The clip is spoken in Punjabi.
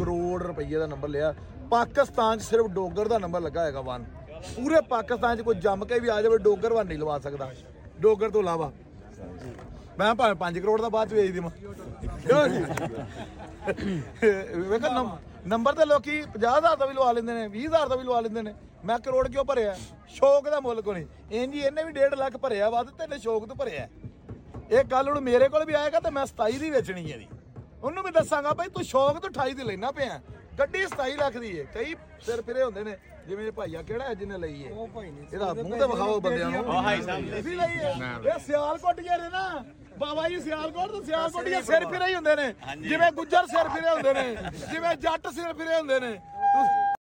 ਕਰੋੜ ਰੁਪਏ ਦਾ ਨੰਬਰ ਲਿਆ। ਪਾਕਿਸਤਾਨ 'ਚ ਸਿਰਫ ਡੋਗਰ ਦਾ ਨੰਬਰ ਲੱਗਾ ਹੈਗਾ 1। ਪੂਰੇ ਪਾਕਿਸਤਾਨ 'ਚ ਕੋਈ ਜੰਮ ਕੇ ਵੀ ਆ ਜਾਵੇ ਡੋਗਰ 1 ਨਹੀਂ ਲਵਾ ਸਕਦਾ। ਡੋਗਰ ਤੋਂ ਇਲਾਵਾ ਮੈਂ ਭਾਵੇਂ 5 ਕਰੋੜ ਦਾ ਬਾਅਦ 'ਚ ਵੇਚ ਦੇਵਾਂ। ਵੇਖੋ ਨੰਬਰ ਤੇ ਲੋਕੀ 50,000 ਦਾ ਵੀ ਲਵਾ ਲੈਂਦੇ ਨੇ, 20,000 ਦਾ ਵੀ ਲਵਾ ਲੈਂਦੇ ਨੇ। ਮੈਂ ਕਰੋੜ ਕਿਉਂ ਭਰਿਆ? ਸ਼ੌਕ ਦਾ ਮੁੱਲ ਕੋਈ ਨਹੀਂ। ਇੰਜ ਇਹਨੇ ਵੀ 1.5 ਲੱਖ ਭਰਿਆ ਵੱਧ, ਤੇ ਸ਼ੌਕ ਤੋਂ ਭਰਿਆ। ਇਹ ਗੱਲ ਹੁਣ ਮੇਰੇ ਕੋਲ ਵੀ ਆਏਗਾ ਤੇ ਮੈਂ 27 ਦੀ ਵੇਚਣੀ ਹੈ। ਉਹਨੂੰ ਵੀ ਦੱਸਾਂਗਾ ਭਾਈ ਤੂੰ ਸ਼ੌਕ ਤੋਂ 28 ਦੀ ਲੈਣਾ ਪਿਆ। ਗੱਡੀ 27 ਲੱਖ ਦੀ ਹੈ। ਕਈ ਸਿਰ ਫਿਰੇ ਹੁੰਦੇ ਨੇ, ਜਿਵੇਂ ਭਾਈਆ ਕਿਹੜਾ ਜਿਹਨੇ ਲਈ ਹੈ, ਇਹਦਾ ਮੂੰਹ ਤੇ ਵਿਖਾਓ ਬੰਦਿਆਂ ਨੂੰ। ਇਹ ਸਿਆਲਕੋਟ ਨੇ ਨਾ ਬਾਬਾ ਜੀ, ਸਿਆਲਕੋਟ ਤੋਂ ਸਿਆਲਕੋਟੀਏ ਸਿਰ ਫਿਰੇ ਹੀ ਹੁੰਦੇ ਨੇ, ਜਿਵੇਂ ਗੁੱਜਰ ਸਿਰ ਫਿਰੇ ਹੁੰਦੇ ਨੇ, ਜਿਵੇਂ ਜੱਟ ਸਿਰ ਫਿਰੇ ਹੁੰਦੇ ਨੇ।